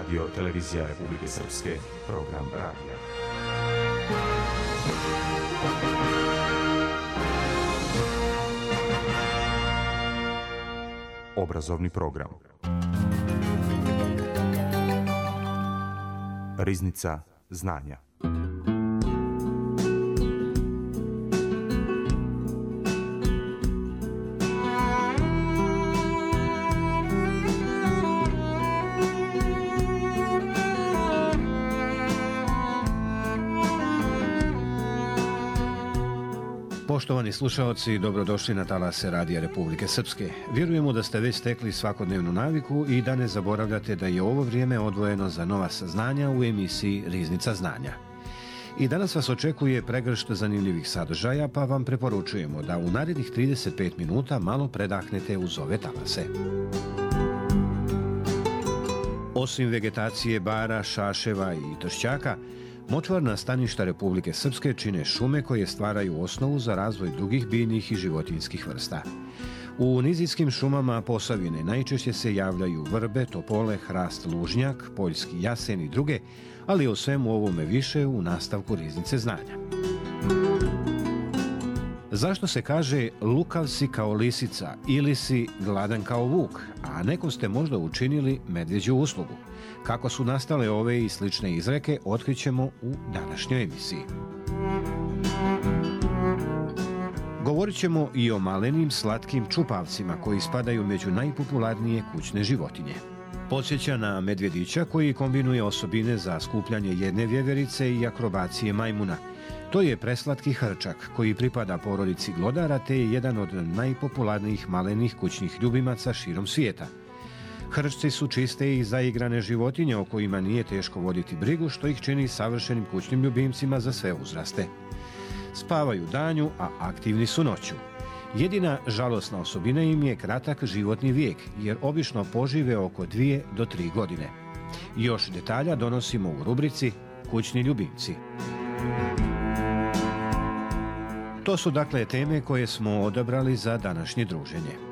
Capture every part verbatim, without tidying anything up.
Radio Televizija Republike Srpske, program radija. Obrazovni program. Riznica znanja. Poštovani slušaoci, dobrodošli na talase Radija Republike Srpske. Vjerujemo da ste već stekli svakodnevnu naviku i da ne zaboravljate da je ovo vrijeme odvojeno za nova saznanja u emisiji Riznica znanja. I danas vas očekuje pregršt zanimljivih sadržaja, pa vam preporučujemo da u narednih trideset pet minuta malo predahnete uz ove talase. Osim vegetacije bara, šaševa i tršćaka, močvarna staništa Republike Srpske čine šume koje stvaraju osnovu za razvoj drugih biljnih i životinjskih vrsta. U nizijskim šumama Posavine najčešće se javljaju vrbe, topole, hrast, lužnjak, poljski jasen i druge, ali o svemu ovome više u nastavku Riznice znanja. Zašto se kaže lukav si kao lisica ili si gladan kao vuk, a nekom ste možda učinili medvjeđu uslugu? Kako su nastale ove i slične izreke, otkrićemo u današnjoj emisiji. Govorit ćemo i o malenim slatkim čupavcima koji spadaju među najpopularnije kućne životinje. Podsjeća na medvjedića koji kombinuje osobine za skupljanje jedne vjeverice i akrobacije majmuna. To je preslatki hrčak koji pripada porodici glodara te je jedan od najpopularnijih malenih kućnih ljubimaca širom svijeta. Hrčci su čiste i zaigrane životinje o kojima nije teško voditi brigu, što ih čini savršenim kućnim ljubimcima za sve uzraste. Spavaju danju, a aktivni su noću. Jedina žalosna osobina im je kratak životni vijek, jer obično požive oko dvije do tri godine. Još detalja donosimo u rubrici Kućni ljubimci. To su dakle teme koje smo odabrali za današnje druženje.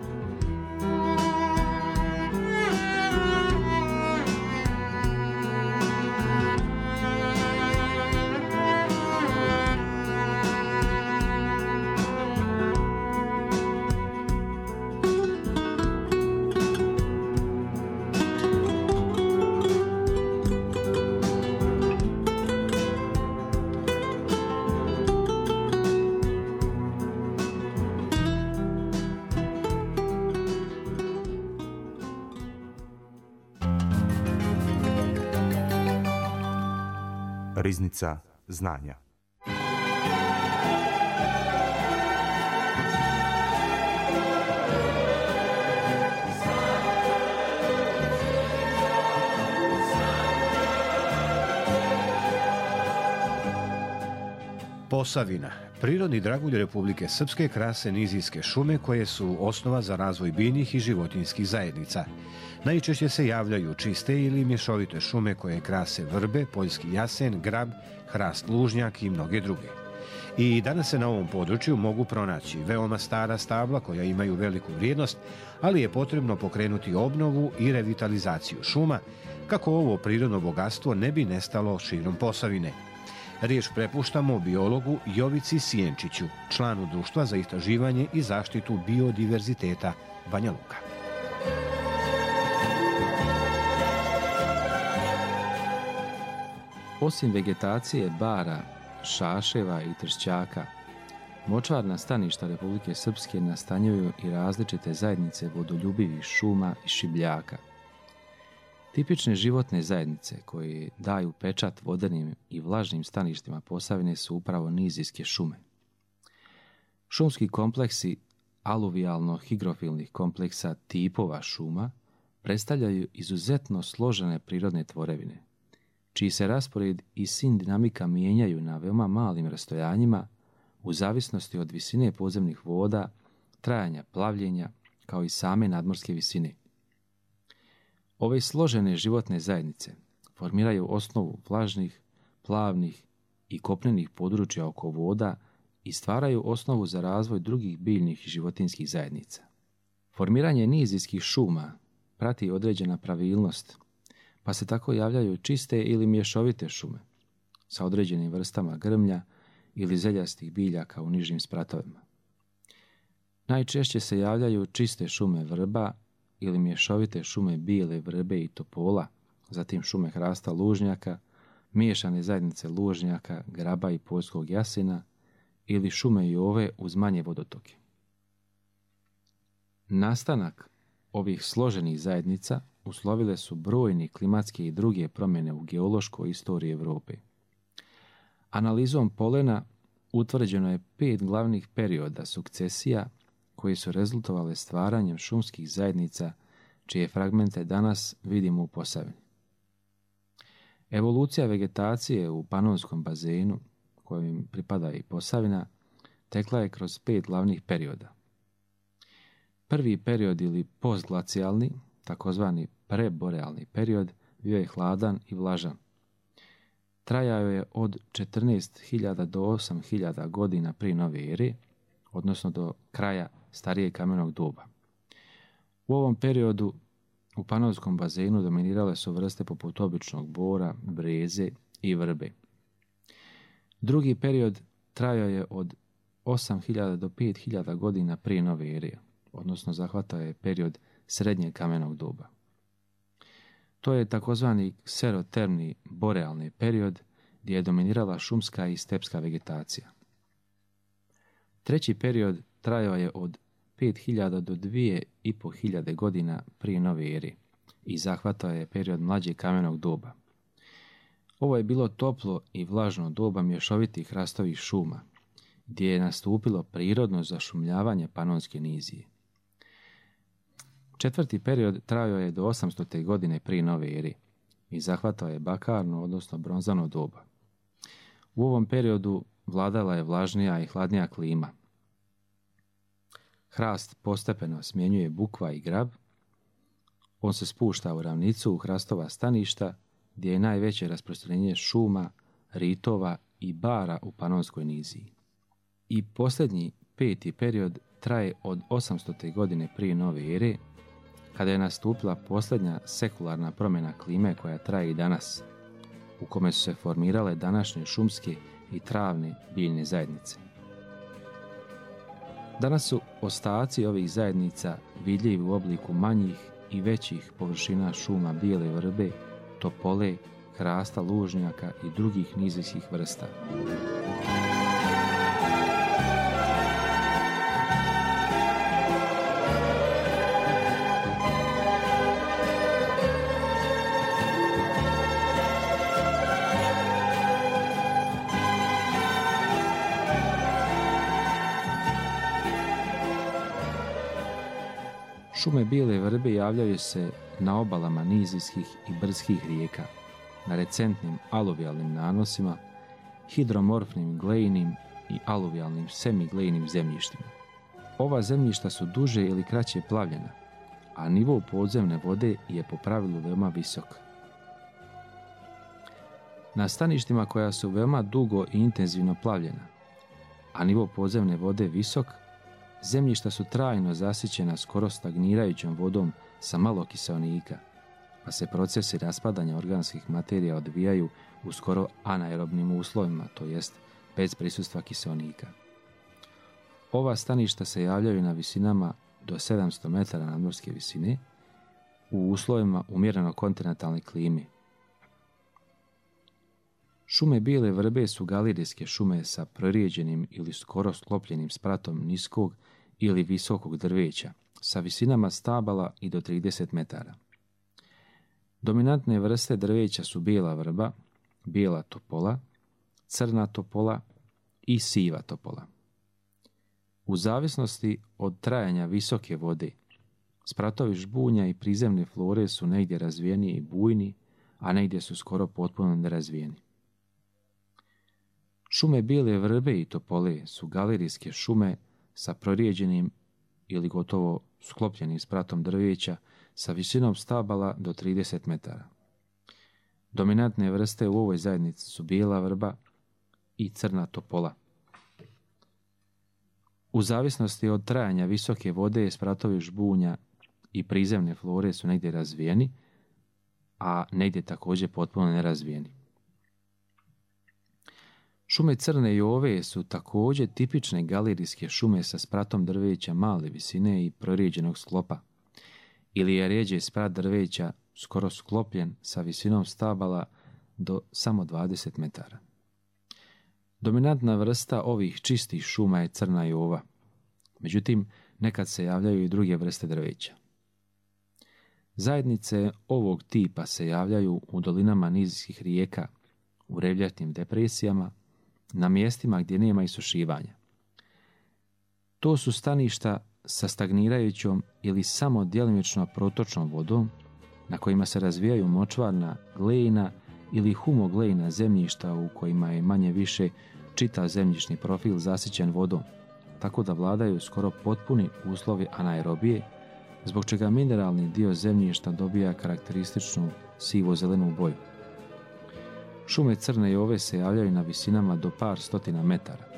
Riznica znanja. Posavina. Prirodni dragulj Republike Srpske krase nizijske šume koje su osnova za razvoj biljnih i životinjskih zajednica. Najčešće se javljaju čiste ili mješovite šume koje krase vrbe, poljski jasen, grab, hrast lužnjak i mnoge druge. I danas se na ovom području mogu pronaći veoma stara stabla koja imaju veliku vrijednost, ali je potrebno pokrenuti obnovu i revitalizaciju šuma kako ovo prirodno bogatstvo ne bi nestalo širom Posavine. Riječ prepuštamo biologu Jovici Sijenčiću, članu Društva za istraživanje i zaštitu biodiverziteta Banja Luka. Osim vegetacije bara, šaševa i tršćaka, močvarna staništa Republike Srpske nastanjuju i različite zajednice vodoljubivih šuma i šibljaka. Tipične životne zajednice koje daju pečat vodenim i vlažnim staništima Posavine su upravo nizijske šume. Šumski kompleksi aluvijalno-higrofilnih kompleksa tipova šuma predstavljaju izuzetno složene prirodne tvorevine, čiji se raspored i sin dinamika mijenjaju na veoma malim rastojanjima u zavisnosti od visine podzemnih voda, trajanja plavljenja, kao i same nadmorske visine. Ove složene životne zajednice formiraju osnovu vlažnih, plavnih i kopnenih područja oko voda i stvaraju osnovu za razvoj drugih biljnih i životinjskih zajednica. Formiranje nizijskih šuma prati određena pravilnost, pa se tako javljaju čiste ili mješovite šume sa određenim vrstama grmlja ili zeljastih biljaka u nižim spratovima. Najčešće se javljaju čiste šume vrba ili mješovite šume bijele vrbe i topola, zatim šume hrasta lužnjaka, miješane zajednice lužnjaka, graba i poljskog jasina ili šume jove uz manje vodotoke. Nastanak ovih složenih zajednica uslovile su brojne klimatske i druge promjene u geološkoj istoriji Europe. Analizom polena utvrđeno je pet glavnih perioda sukcesija koji su rezultovale stvaranjem šumskih zajednica čije fragmente danas vidimo u Posavini. Evolucija vegetacije u Panonskom bazenu, kojim pripada i Posavina, tekla je kroz pet glavnih perioda. Prvi period ili postglacijalni, takozvani preborealni period, bio je hladan i vlažan. Trajao je od četrnaest hiljada do osam hiljada godina prije nove ere, odnosno do kraja starijeg kamenog doba. U ovom periodu u Panonskom bazenu dominirale su vrste poput običnog bora, breze i vrbe. Drugi period trajao je od osam hiljada do pet hiljada godina prije nove ere, odnosno zahvatao je period srednjeg kamenog doba. To je takozvani kserotermni borealni period gdje je dominirala šumska i stepska vegetacija. Treći period trajao je od pet hiljada do dvije i pol hiljade godina prije nove ere i zahvatao je period mlađeg kamenog doba. Ovo je bilo toplo i vlažno doba mješovitih hrastovih šuma, gdje je nastupilo prirodno zašumljavanje Panonske nizije. Četvrti period trajao je do osamstote godine prije nove ere i zahvatao je bakarno, odnosno bronzano doba. U ovom periodu vladala je vlažnija i hladnija klima. Hrast postepeno smjenjuje bukva i grab. On se spušta u ravnicu u hrastova staništa, gdje je najveće rasprostranjenje šuma, ritova i bara u Panonskoj niziji. I posljednji peti period traje od osamstote godine prije nove ere, kada je nastupila posljednja sekularna promjena klime koja traje i danas, u kome su se formirale današnje šumske i travne biljne zajednice. Danas su ostaci ovih zajednica vidljivi u obliku manjih i većih površina šuma bijele vrbe, topole, hrasta lužnjaka i drugih nizijskih vrsta. Šume bijele vrbe javljaju se na obalama nizijskih i brdskih rijeka, na recentnim aluvijalnim nanosima, hidromorfnim glejnim i aluvijalnim semiglejnim zemljištima. Ova zemljišta su duže ili kraće plavljena, a nivo podzemne vode je po pravilu veoma visok. Na staništima koja su veoma dugo i intenzivno plavljena, a nivo podzemne vode visok, zemljišta su trajno zasićena skoro stagnirajućom vodom sa malo kiseonika, pa se procesi raspadanja organskih materija odvijaju u skoro anaerobnim uslovima, to jest bez prisustva kiseonika. Ova staništa se javljaju na visinama do sedamsto metara nadmorske visine u uslovima umjereno kontinentalne klime. Šume bijele vrbe su galerijske šume sa prorijeđenim ili skoro sklopljenim spratom niskog ili visokog drveća, sa visinama stabala i do trideset metara. Dominantne vrste drveća su bijela vrba, bijela topola, crna topola i siva topola. U zavisnosti od trajanja visoke vode, spratovi žbunja i prizemne flore su negdje razvijeni i bujni, a negdje su skoro potpuno nerazvijeni. Šume bijele vrbe i topole su galerijske šume sa prorijeđenim ili gotovo sklopljenim spratom drveća sa visinom stabala do trideset metara. Dominantne vrste u ovoj zajednici su bijela vrba i crna topola. U zavisnosti od trajanja visoke vode spratovi žbunja i prizemne flore su negdje razvijeni, a negdje također potpuno nerazvijeni. Šume Crne Jove su također tipične galerijske šume sa spratom drveća male visine i prorijeđenog sklopa, ili je rijeđe sprat drveća skoro sklopljen sa visinom stabala do samo dvadeset metara. Dominantna vrsta ovih čistih šuma je Crna Jova, međutim nekad se javljaju i druge vrste drveća. Zajednice ovog tipa se javljaju u dolinama nizinskih rijeka, u revljatnim depresijama, na mjestima gdje nema isušivanja. To su staništa sa stagnirajućom ili samo djelomično protočnom vodom, na kojima se razvijaju močvarna, glejna ili humoglejna zemljišta u kojima je manje više čitav zemljišni profil zasićen vodom, tako da vladaju skoro potpuni uslovi anaerobije, zbog čega mineralni dio zemljišta dobija karakterističnu sivo-zelenu boju. Šume Crne Jove se javljaju na visinama do par stotina metara.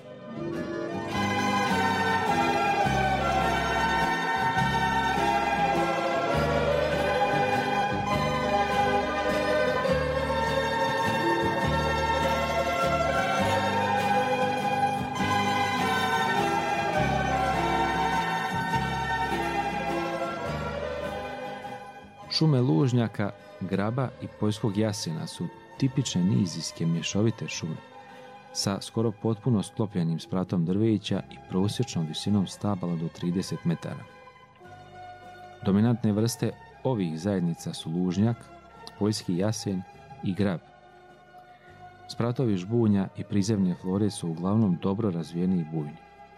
Šume lužnjaka, graba i poljskog jasena su tipične nizijske mješovite šume sa skoro potpuno sklopljenim spratom drveća i prosječnom visinom stabala do trideset metara. Dominantne vrste ovih zajednica su lužnjak, poljski jasen i grab. Spratovi žbunja i prizemne flore su uglavnom dobro razvijeni i bujni.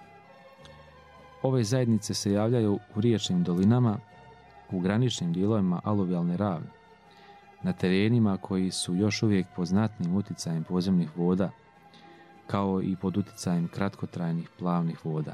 Ove zajednice se javljaju u riječnim dolinama, u graničnim dijelovima aluvijalne ravne, na terenima koji su još uvijek pod znatnim utjecajem podzemnih voda, kao i pod utjecajem kratkotrajnih plavnih voda.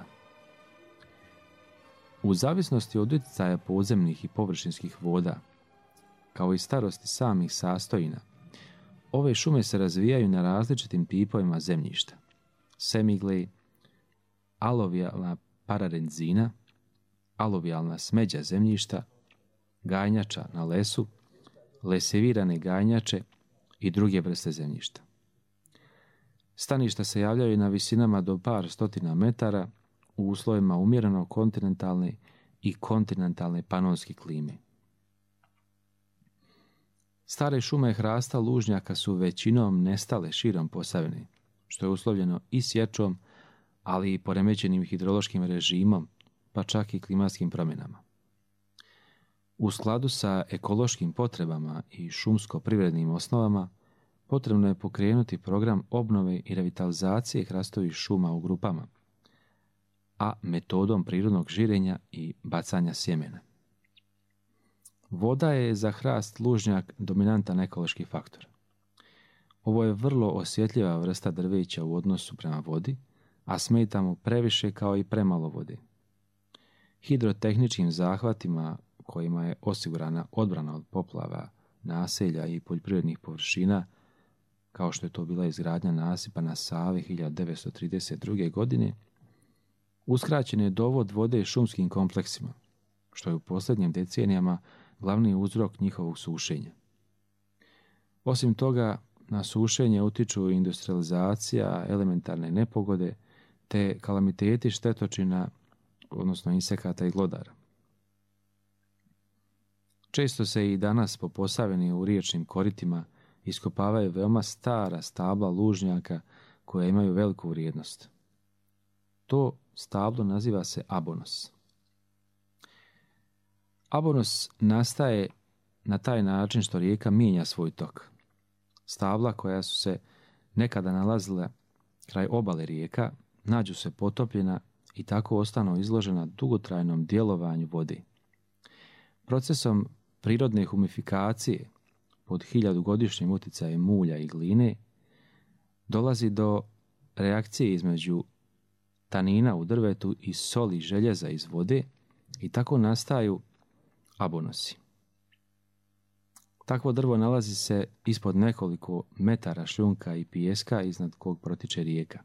U zavisnosti od utjecaja podzemnih i površinskih voda, kao i starosti samih sastojina, ove šume se razvijaju na različitim tipovima zemljišta: semiglej, aluvijalna pararenzina, aluvijalna smeđa zemljišta, gajnjača na lesu, lesevirane gajnjače i druge vrste zemljišta. Staništa se javljaju na visinama do par stotina metara u uslovima umjereno kontinentalne i kontinentalne panonske klime. Stare šume hrasta lužnjaka su većinom nestale širom Posavine, što je uslovljeno i sječom, ali i poremećenim hidrološkim režimom, pa čak i klimatskim promjenama. U skladu sa ekološkim potrebama i šumsko-privrednim osnovama, potrebno je pokrenuti program obnove i revitalizacije hrastovih šuma u grupama, a metodom prirodnog žirenja i bacanja sjemena. Voda je za hrast lužnjak dominantan ekološki faktor. Ovo je vrlo osjetljiva vrsta drveća u odnosu prema vodi, a smeta mu previše kao i premalo vode. Hidrotehničkim zahvatima kojima je osigurana odbrana od poplava, naselja i poljoprivrednih površina, kao što je to bila izgradnja nasipa na Savi hiljadu devetsto trideset druge. godine, uskraćen je dovod vode šumskim kompleksima, što je u posljednjim decenijama glavni uzrok njihovog sušenja. Osim toga, na sušenje utiču industrializacija, elementarne nepogode, te kalamiteti štetočina, odnosno insekata i glodara. Često se i danas po Posavini u riječnim koritima iskopavaju veoma stara stabla lužnjaka koja imaju veliku vrijednost. To stablo naziva se abonos. Abonos nastaje na taj način što rijeka mijenja svoj tok. Stabla koja su se nekada nalazila kraj obale rijeka nađu se potopljena i tako ostanu izložena dugotrajnom djelovanju vode. Procesom prirodne humifikacije pod hiljadugodišnjim utjecajem mulja i gline dolazi do reakcije između tanina u drvetu i soli željeza iz vode i tako nastaju abonosi. Takvo drvo nalazi se ispod nekoliko metara šljunka i pijeska iznad kog protiče rijeka.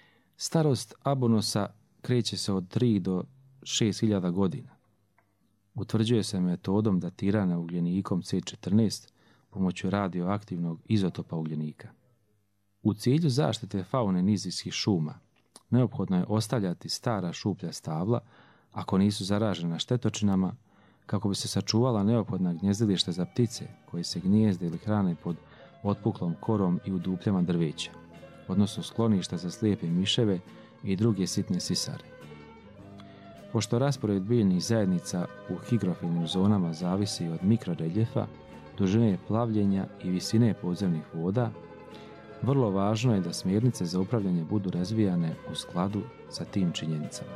Starost abonosa kreće se od tri do šest hiljada godina. utvrđuje se metodom datiranja ugljenikom C četrnaest pomoću radioaktivnog izotopa ugljenika. U cilju zaštite faune nizijskih šuma, neophodno je ostavljati stara šuplja stabla, ako nisu zaražena štetočinama, kako bi se sačuvala neophodna gnjezdilišta za ptice koje se gnijezde ili hrane pod otpuklom korom i u dupljama drveća, odnosno skloništa za slijepe miševe i druge sitne sisare. Pošto raspored biljnih zajednica u higrofilnim zonama zavisi od mikroreljefa, dužine plavljenja i visine podzemnih voda, vrlo važno je da smjernice za upravljanje budu razvijane u skladu sa tim činjenicama.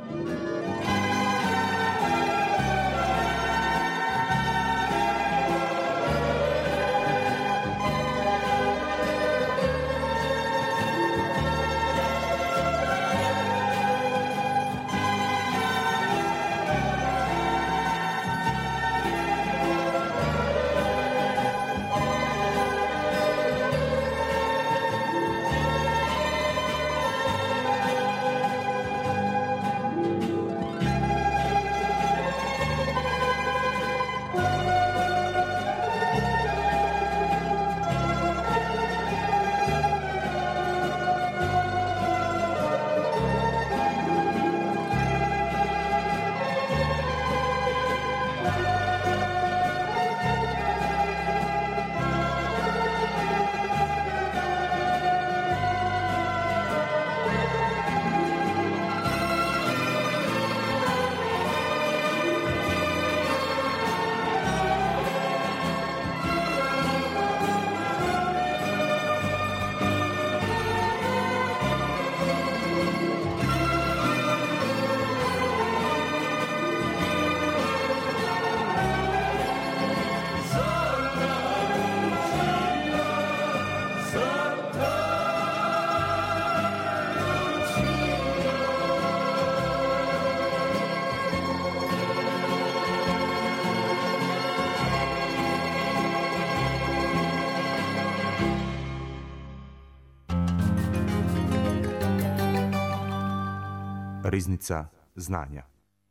Riznica znanja.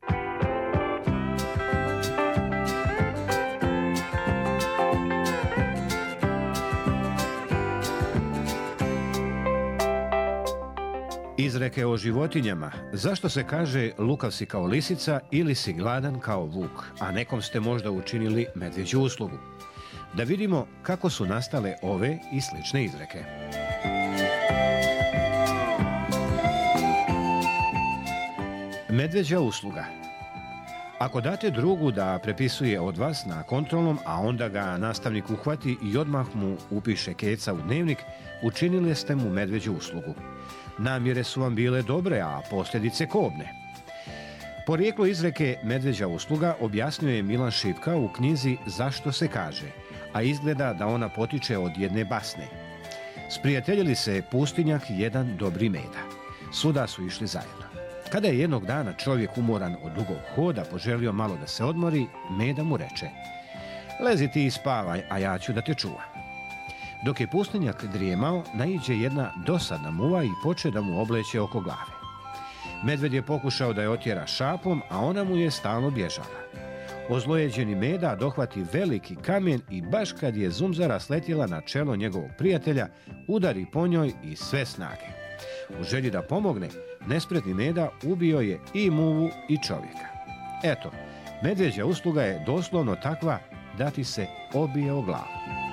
Izreke o životinjama. Zašto se kaže lukav si kao lisica ili si gladan kao vuk, a nekom ste možda učinili medvjeđu uslugu? Da vidimo kako su nastale ove i slične izreke. Medvjeđa usluga. Ako date drugu da prepisuje od vas na kontrolnom, a onda ga nastavnik uhvati i odmah mu upiše keca u dnevnik, učinili ste mu medvjeđu uslugu. Namjere su vam bile dobre, a posljedice kobne. Porijeklo izreke medvjeđa usluga objasnjuje Milan Šipka u knjizi Zašto se kaže, a izgleda da ona potiče od jedne basne. Sprijateljili se pustinjak jedan dobri meda. Svuda su išli zajedno. Kada je jednog dana čovjek umoran od dugog hoda poželio malo da se odmori, meda mu reče: lezi ti i spavaj, a ja ću da te čuvam. Dok je pustinjak drijemao, naiđe jedna dosadna muva i poče da mu obleće oko glave. Medved je pokušao da je otjera šapom, a ona mu je stalno bježala. Ozlojeđeni meda dohvati veliki kamen i baš kad je zumzara sletjela na čelo njegovog prijatelja, udari po njoj i sve snage. U želji da pomogne, nespretni meda ubio je i muvu i čovjeka. Eto, medvjeđa usluga je doslovno takva da ti se obije o glavu.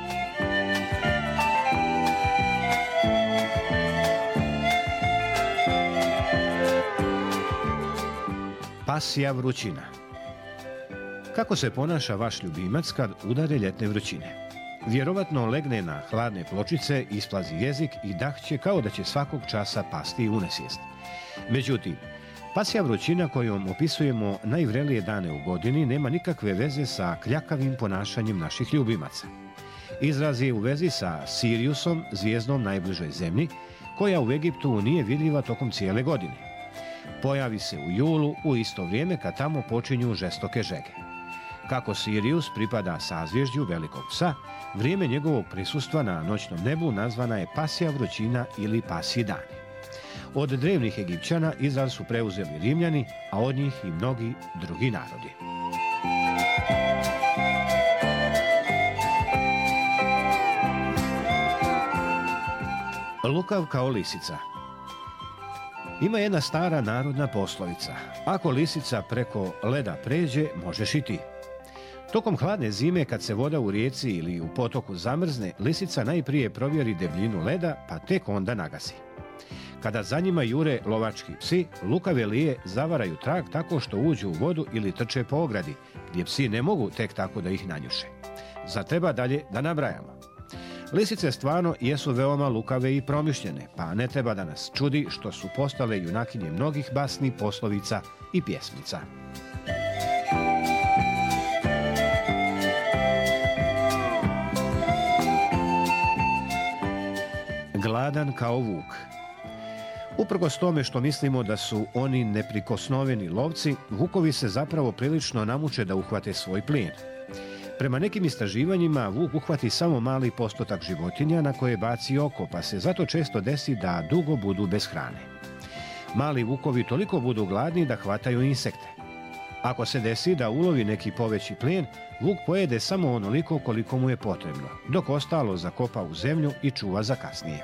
Pasja vrućina. Kako se ponaša vaš ljubimac kad udare ljetne vrućine? Vjerovatno legne na hladne pločice, isplazi jezik i dahće kao da će svakog časa pasti u nesvijest. Međutim, pasja vrućina kojom opisujemo najvrelije dane u godini nema nikakve veze sa kljakavim ponašanjem naših ljubimaca. Izraz je u vezi sa Siriusom, zvijezdom najbližoj zemlji, koja u Egiptu nije vidljiva tokom cijele godine. Pojavi se u julu, u isto vrijeme kad tamo počinju žestoke žege. Kako Sirius pripada sazvježđu velikog psa, vrijeme njegovog prisustva na noćnom nebu nazvana je pasja vrućina ili pasji dani. Od drevnih Egipćana izraz su preuzeli Rimljani, a od njih i mnogi drugi narodi. Lukav kao lisica. Ima jedna stara narodna poslovica. Ako lisica preko leda pređe, možeš i ti. Tokom hladne zime, kad se voda u rijeci ili u potoku zamrzne, lisica najprije provjeri debljinu leda, pa tek onda nagasi. Kada za njima jure lovački psi, lukave lije zavaraju trag tako što uđu u vodu ili trče po ogradi, gdje psi ne mogu tek tako da ih nanjuše. Zatreba dalje da nabrajamo. Lisice stvarno jesu veoma lukave i promišljene, pa ne treba da nas čudi što su postale junakinje mnogih basni, poslovica i pjesmica. Gladan kao vuk. Uprkos tome što mislimo da su oni neprikosnoveni lovci, vukovi se zapravo prilično namuče da uhvate svoj plijen. Prema nekim istraživanjima, vuk uhvati samo mali postotak životinja na koje baci oko, pa se zato često desi da dugo budu bez hrane. Mali vukovi toliko budu gladni da hvataju insekte. Ako se desi da ulovi neki poveći plijen, vuk pojede samo onoliko koliko mu je potrebno, dok ostalo zakopa u zemlju i čuva za kasnije.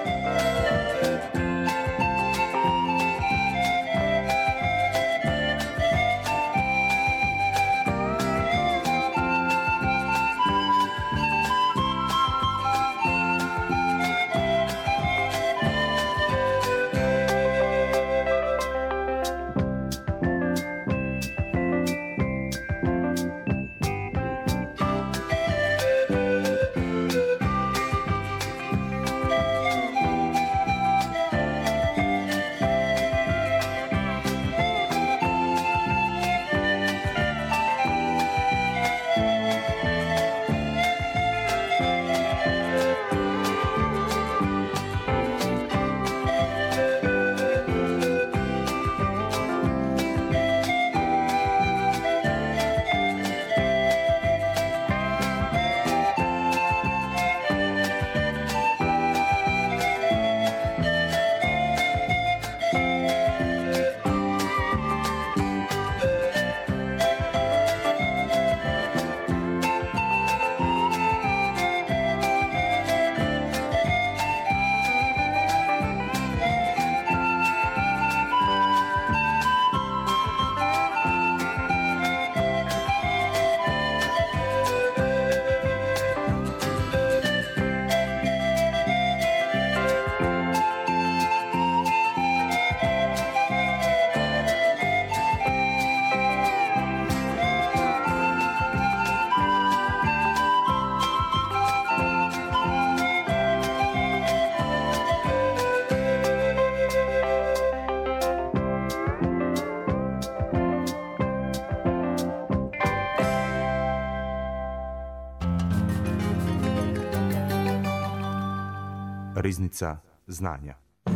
Riznica znanja.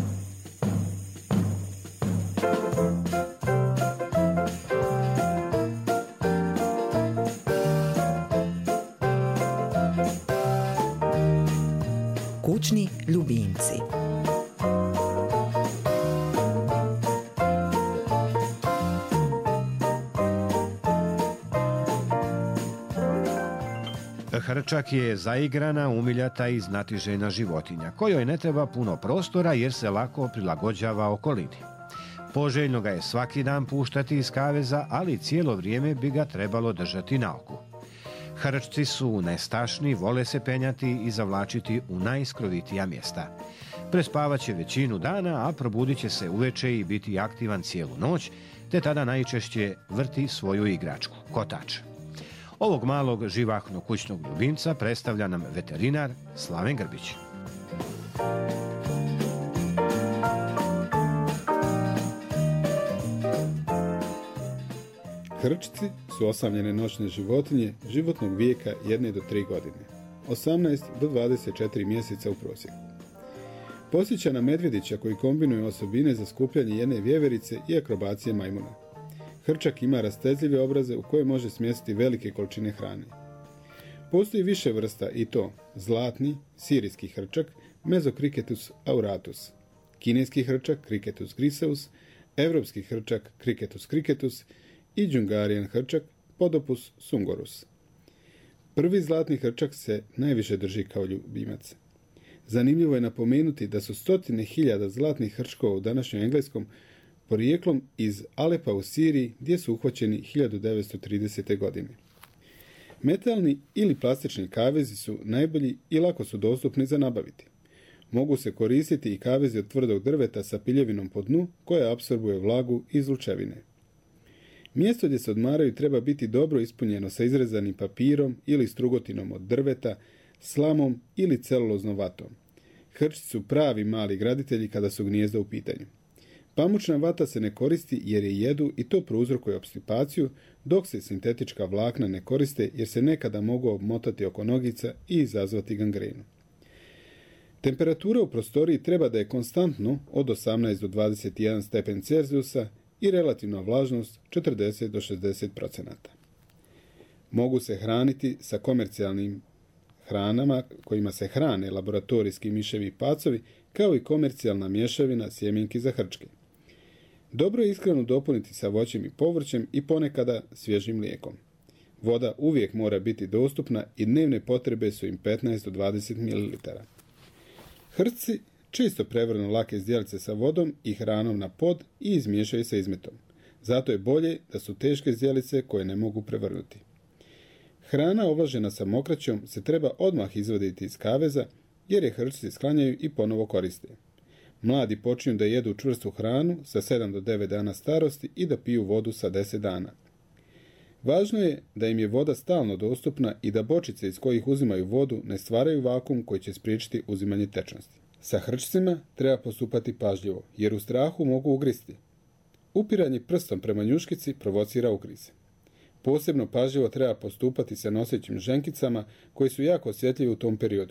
Kućni ljubimci. Hrčak je zaigrana, umiljata i znatiželjna životinja, kojoj ne treba puno prostora jer se lako prilagođava okolini. Poželjno ga je svaki dan puštati iz kaveza, ali cijelo vrijeme bi ga trebalo držati na oku. Hrčci su nestašni, vole se penjati i zavlačiti u najskrovitija mjesta. Prespavaće većinu dana, a probudit će se uveče i biti aktivan cijelu noć, te tada najčešće vrti svoju igračku, kotač. Ovog malog živahnog kućnog ljubimca predstavlja nam veterinar Slaven Grbić. Hrčci su osamljene noćne životinje životnog vijeka jedne do tri godine, osamnaest do dvadeset četiri mjeseca u prosjeku. Podsjeća na medvjedića koji kombinuje osobine za skupljanje jedne vjeverice i akrobacije majmuna. Hrčak ima rastezljive obraze u koje može smjestiti velike količine hrane. Postoji više vrsta i to zlatni, sirijski hrčak, Mesocricetus auratus, kineski hrčak Cricetus griseus, evropski hrčak Cricetus cricetus i džungarijan hrčak Podopus sungorus. Prvi zlatni hrčak se najviše drži kao ljubimac. Zanimljivo je napomenuti da su stotine hiljada zlatnih hrčkova u današnjem engleskom porijeklom iz Alepa u Siriji, gdje su uhvaćeni hiljadu devetsto tridesete. godine. Metalni ili plastični kavezi su najbolji i lako su dostupni za nabaviti. Mogu se koristiti i kavezi od tvrdog drveta sa piljevinom po dnu koja apsorbuje vlagu iz lučevine. Mjesto gdje se odmaraju treba biti dobro ispunjeno sa izrezanim papirom ili strugotinom od drveta, slamom ili celuloznom vatom. Hrčci su pravi mali graditelji kada su gnijezda u pitanju. Pamučna vata se ne koristi jer je jedu i to prouzrokuje opstipaciju, dok se sintetička vlakna ne koriste jer se nekada mogu obmotati oko nogica i izazvati gangrenu. Temperatura u prostoriji treba da je konstantno od osamnaest do dvadeset jedan stepen Celzijusa i relativna vlažnost četrdeset do šezdeset procenata. Mogu se hraniti sa komercijalnim hranama kojima se hrane laboratorijski miševi i pacovi, kao i komercijalna mješavina sjemenki za hrčke. Dobro je ishranu dopuniti sa voćem i povrćem i ponekada svježim mlijekom. Voda uvijek mora biti dostupna i dnevne potrebe su im petnaest do dvadeset mililitara. Hrčci često prevrnu lake zdjelice sa vodom i hranom na pod i izmiješaju sa izmetom. Zato je bolje da su teške zdjelice koje ne mogu prevrnuti. Hrana ovlažena sa mokraćom se treba odmah izvaditi iz kaveza jer je hrčci sklanjaju i ponovo koriste. Mladi počinju da jedu čvrstu hranu sa sedam do devet dana starosti i da piju vodu sa deset dana. Važno je da im je voda stalno dostupna i da bočice iz kojih uzimaju vodu ne stvaraju vakuum koji će spriječiti uzimanje tečnosti. Sa hrčcima treba postupati pažljivo jer u strahu mogu ugristi. Upiranje prstom prema njuškici provocira ugrize. Posebno pažljivo treba postupati sa nosećim ženkicama koji su jako osjetljivi u tom periodu.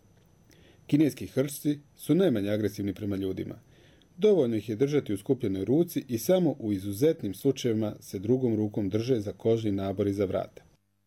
Kineski hrčci su najmanje agresivni prema ljudima. Dovoljno ih je držati u skupljenoj ruci i samo u izuzetnim slučajevima se drugom rukom drže za kožni nabor iza vrata.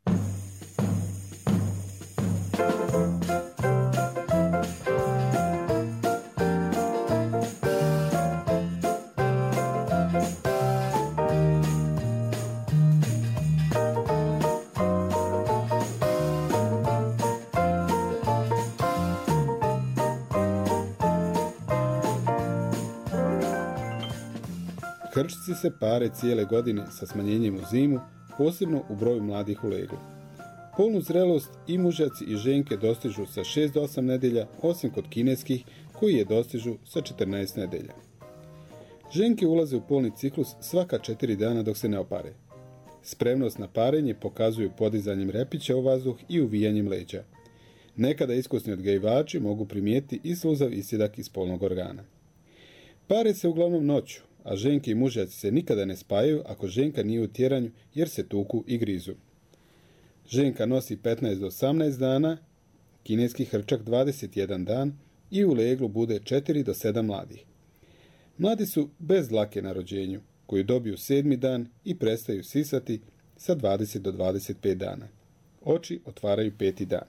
Hrčci se pare cijele godine sa smanjenjem u zimu, posebno u broju mladih u leglu. Polnu zrelost i mužjaci i ženke dostižu sa šest do osam nedelja, osim kod kineskih koji je dostižu sa četrnaest nedelja. Ženke ulaze u polni ciklus svaka četiri dana dok se ne opare. Spremnost na parenje pokazuju podizanjem repića u vazduh i uvijanjem leđa. Nekada iskusni odgajivači mogu primijetiti i sluzav isjedak iz polnog organa. Pare se uglavnom noću, a ženke i mužjaci se nikada ne spajaju ako ženka nije u tjeranju jer se tuku i grizu. Ženka nosi petnaest do osamnaest dana, kineski hrčak dvadeset jedan dan i u leglu bude četiri do sedam mladih. Mladi su bez dlake na rođenju, koji dobiju sedmi dan i prestaju sisati sa dvadeset do dvadeset pet dana. Oči otvaraju peti dan.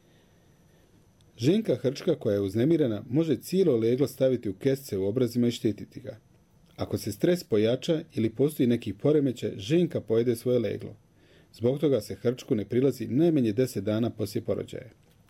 Ženka hrčka koja je uznemirena može cijelo leglo staviti u kesce u obrazima i štititi ga. Ako se stres pojača ili postoji neki poremećaj, ženka pojede svoje leglo. Zbog toga se hrčku ne prilazi najmanje deset dana poslije porođaja.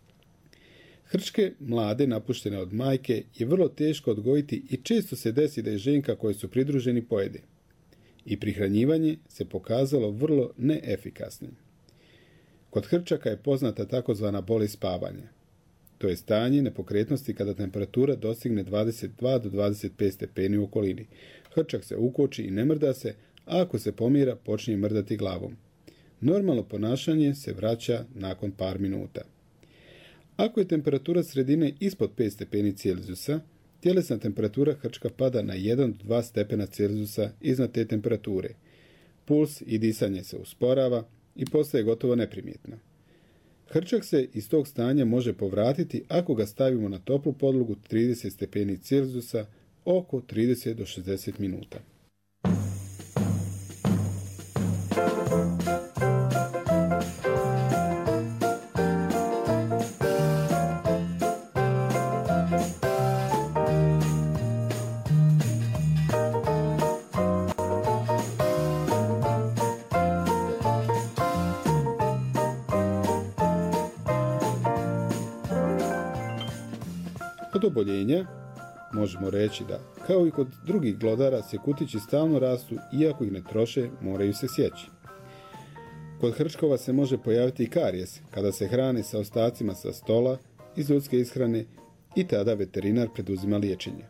Hrčke mlade napuštene od majke je vrlo teško odgojiti i često se desi da je ženka koje su pridruženi pojede. I prihranjivanje se pokazalo vrlo neefikasnim. Kod hrčaka je poznata takozvana bolest spavanja. To je stanje nepokretnosti kada temperatura dostigne dvadeset dva do dvadeset pet stepeni u okolini. Hrčak se ukoči i ne mrda se, a ako se pomira počne mrdati glavom. Normalno ponašanje se vraća nakon par minuta. Ako je temperatura sredine ispod pet stepeni Celzijusa, tjelesna temperatura hrčka pada na jedan do dva stepena Celzijusa iznad te temperature. Puls i disanje se usporava i postaje gotovo neprimjetno. Hrčak se iz tog stanja može povratiti ako ga stavimo na toplu podlogu trideset stepeni Celzijusa oko trideset do šezdeset minuta. Kod oboljenja možemo reći da, kao i kod drugih glodara, se kutići stalno rastu, iako ih ne troše, moraju se sjeći. Kod hrčkova se može pojaviti i karijes, kada se hrane sa ostacima sa stola iz ljudske ishrane i tada veterinar preduzima liječenje.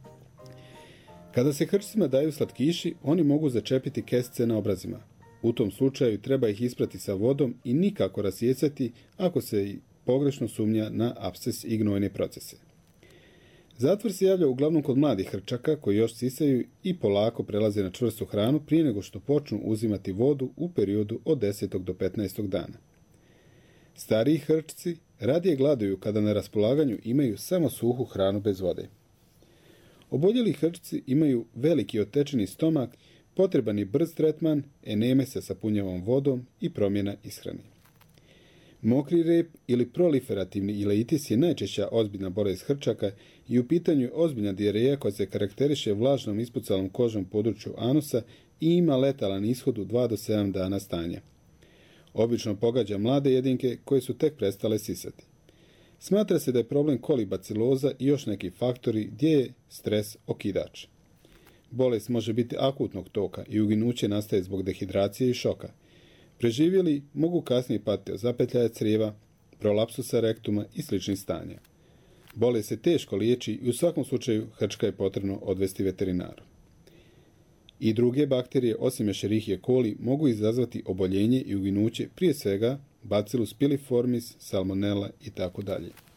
Kada se hrčcima daju slatkiši, oni mogu začepiti kesice na obrazima. U tom slučaju treba ih isprati sa vodom i nikako rasjecati ako se pogrešno sumnja na apses i gnojne procese. Zatvor se javlja uglavnom kod mladih hrčaka koji još sisaju i polako prelaze na čvrstu hranu prije nego što počnu uzimati vodu u periodu od desetog do petnaestog dana. Stariji hrčci radije gladuju kada na raspolaganju imaju samo suhu hranu bez vode. Oboljeli hrčci imaju veliki otečeni stomak, potreban je brz tretman, eneme sa sapunjavom vodom i promjena ishrane. Mokri rep ili proliferativni ileitis je najčešća ozbiljna bolest hrčaka i u pitanju je ozbiljna dijareja koja se karakteriše vlažnom ispucalom kožom području anusa i ima letalan ishod u dva do sedam dana stanja. Obično pogađa mlade jedinke koje su tek prestale sisati. Smatra se da je problem kolibaciloza i još neki faktori gdje je stres okidač. Bolest može biti akutnog toka i uginuće nastaje zbog dehidracije i šoka. Preživjeli mogu kasnije patiti od zapetljaja crijeva, prolapsusa rektuma i sličnih stanja. Bolest se teško liječi i u svakom slučaju hrčka je potrebno odvesti veterinaru. I druge bakterije, osim Escherichia coli, mogu izazvati oboljenje i uginuće, prije svega Bacillus piliformis, salmonella itd.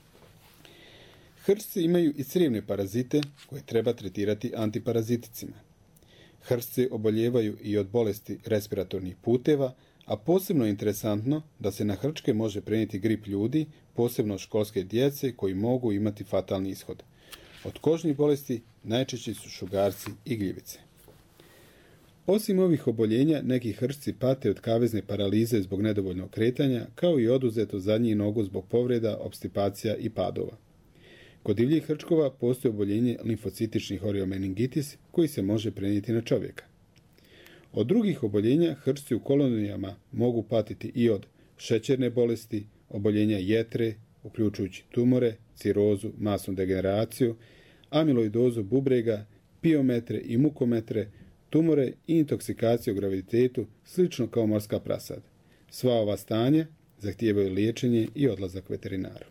Hrčci imaju i crijevne parazite koje treba tretirati antiparaziticima. Hrčci oboljevaju i od bolesti respiratornih puteva, a posebno je interesantno da se na hrčke može prenijeti grip ljudi, posebno školske djece koji mogu imati fatalni ishod. Od kožnih bolesti najčešći su šugarci i gljivice. Osim ovih oboljenja, neki hrčci pate od kavezne paralize zbog nedovoljnog kretanja, kao i oduzeto zadnji nogu zbog povreda, opstipacija i padova. Kod divljih hrčkova postoji oboljenje limfocitični horiomeningitis koji se može prenijeti na čovjeka. Od drugih oboljenja hrčci u kolonijama mogu patiti i od šećerne bolesti, oboljenja jetre, uključujući tumore, cirozu, masnu degeneraciju, amiloidozu bubrega, piometre i mukometre, tumore i intoksikaciju u graviditetu, slično kao morska prasad. Sva ova stanja zahtijevaju liječenje i odlazak veterinaru.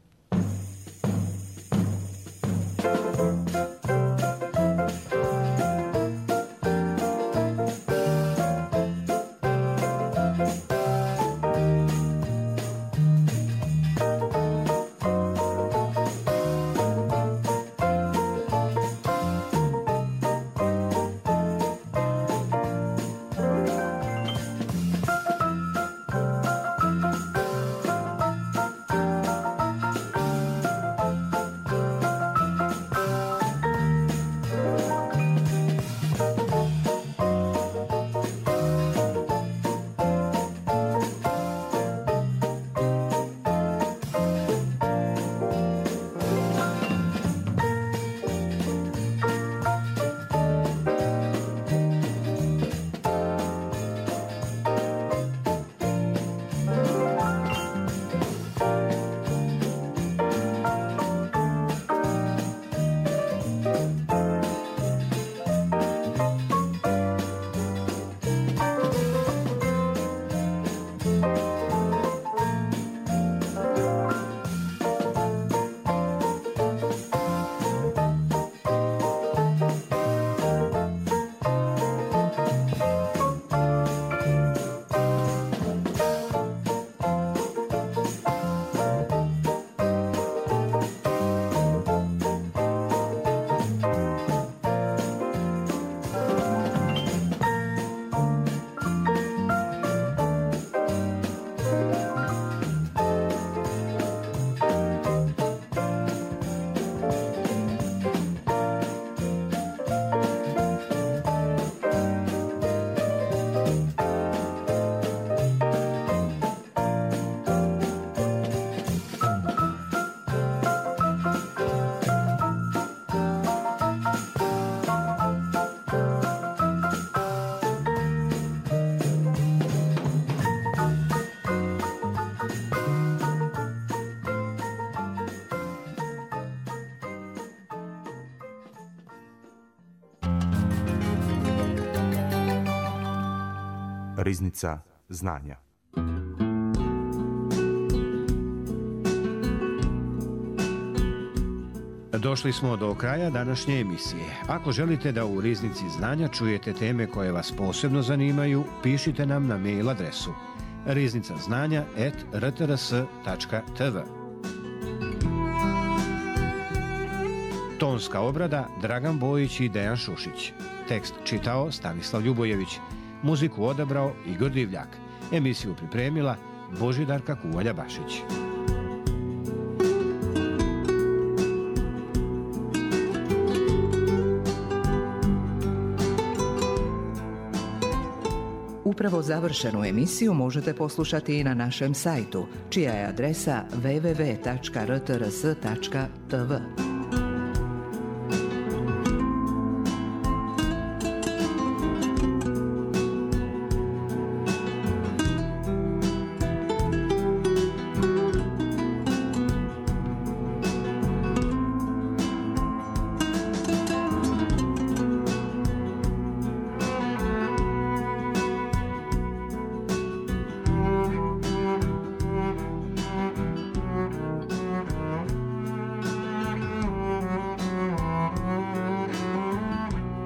Riznica znanja. Došli smo do kraja današnje emisije. Ako želite da u Riznici znanja čujete teme koje vas posebno zanimaju, pišite nam na mail adresu riznica znanja at r t r s tačka t v. Tonska obrada Dragan Bojić i Dejan Šušić. Tekst čitao Stanislav Ljubojević. Muziku odabrao Igor Divljak. Emisiju pripremila Božidarka Kuvalja-Bašić. Upravo završenu emisiju možete poslušati i na našem sajtu, čija je adresa w w w tačka r t r s tačka t v.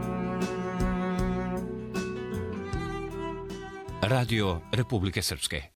Radio Republike Srpske.